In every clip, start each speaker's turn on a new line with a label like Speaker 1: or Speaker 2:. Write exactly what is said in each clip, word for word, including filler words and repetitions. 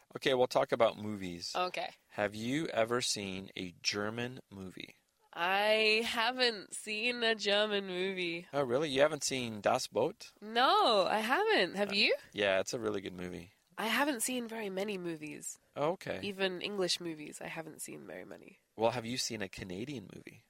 Speaker 1: Okay, we'll talk about movies.
Speaker 2: Okay.
Speaker 1: Have you ever seen a German movie?
Speaker 2: I haven't seen a German movie.
Speaker 1: Oh, really? You haven't seen Das Boot?
Speaker 2: No, I haven't. Have you?
Speaker 1: Yeah, it's a really good movie.
Speaker 2: I haven't seen very many movies.
Speaker 1: Oh, okay.
Speaker 2: Even English movies, I haven't seen very many.
Speaker 1: Well, have you seen a Canadian movie?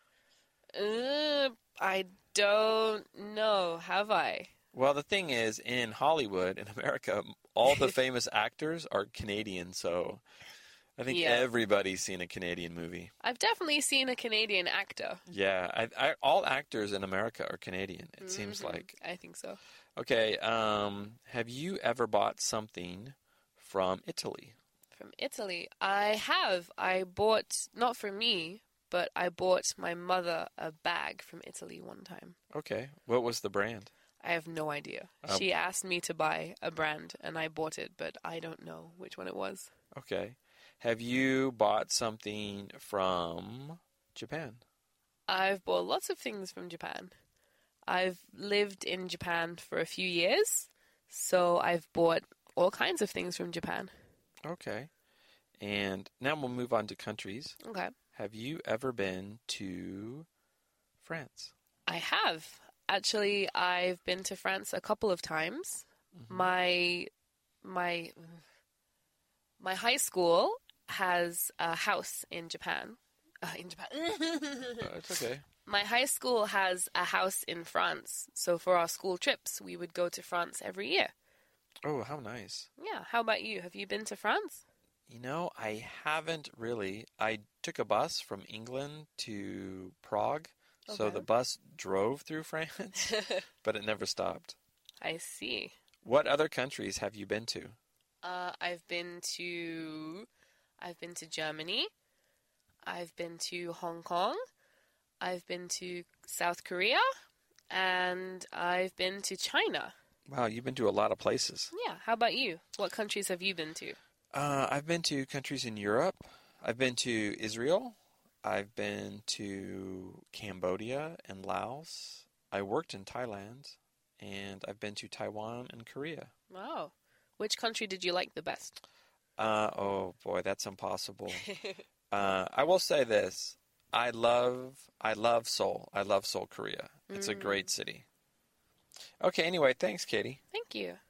Speaker 2: Uh, I don't know. Have I?
Speaker 1: Well, the thing is, in Hollywood, in America, all the famous actors are Canadian, so I think
Speaker 2: Yeah.
Speaker 1: everybody's seen a Canadian movie.
Speaker 2: I've definitely seen a Canadian actor.
Speaker 1: Yeah, I, I, all actors in America are Canadian, it seems
Speaker 2: Mhm.
Speaker 1: like.
Speaker 2: I think so.
Speaker 1: Okay, um, have you ever bought something from Italy?
Speaker 2: From Italy. I have. I bought, not for me, but I bought my mother a bag from Italy one time.
Speaker 1: Okay, what was the brand?
Speaker 2: I have no idea.
Speaker 1: Um,
Speaker 2: She asked me to buy a brand, and I bought it, but I don't know which one it was.
Speaker 1: Okay. Have you bought something from Japan?
Speaker 2: I've bought lots of things from Japan. I've lived in Japan for a few years, so I've bought all kinds of things from Japan.
Speaker 1: Okay. And now we'll move on to countries.
Speaker 2: Okay.
Speaker 1: Have you ever been to France?
Speaker 2: I have. Actually, I've been to France a couple of times.
Speaker 1: Mm-hmm.
Speaker 2: My my my high school has a house in Japan. Uh, in Japan.
Speaker 1: Uh, it's okay.
Speaker 2: My high school has a house in France, so for our school trips, we would go to France every year.
Speaker 1: Oh, how nice.
Speaker 2: Yeah, how about you? Have you been to France?
Speaker 1: You know, I haven't really. I took a bus from England to Prague, so
Speaker 2: Okay.
Speaker 1: the bus drove through France, but it never stopped.
Speaker 2: I see.
Speaker 1: What other countries have you been to?
Speaker 2: Uh, I've been to, I've been to Germany. I've been to Hong Kong. I've been to South Korea, and I've been to China.
Speaker 1: Wow, you've been to a lot of places.
Speaker 2: Yeah, how about you? What countries have you been to?
Speaker 1: Uh, I've been to countries in Europe. I've been to Israel. I've been to Cambodia and Laos. I worked in Thailand, and I've been to Taiwan and Korea.
Speaker 2: Wow. Which country did you like the best?
Speaker 1: Uh, oh boy, that's impossible. uh, I will say this: I love, I love Seoul. I love Seoul, Korea. It's a great city. Okay. Anyway, thanks, Katie.
Speaker 2: Thank you.